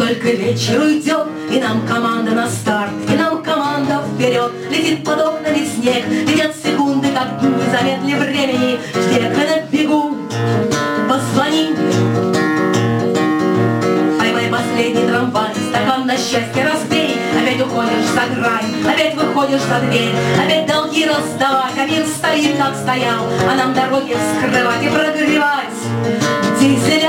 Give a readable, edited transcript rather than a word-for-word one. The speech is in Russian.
только вечер уйдет, и нам команда на старт, и нам команда вперед. Летит под окнами снег, летят секунды, как дни, замедли времени, век на бегу. Позвони, поймай последний трамвай, стакан на счастье разбей. Опять уходишь за грань, опять выходишь за дверь, опять долги раздавать, а мир стоит, как стоял, а нам дороги вскрывать и прогревать дизеля.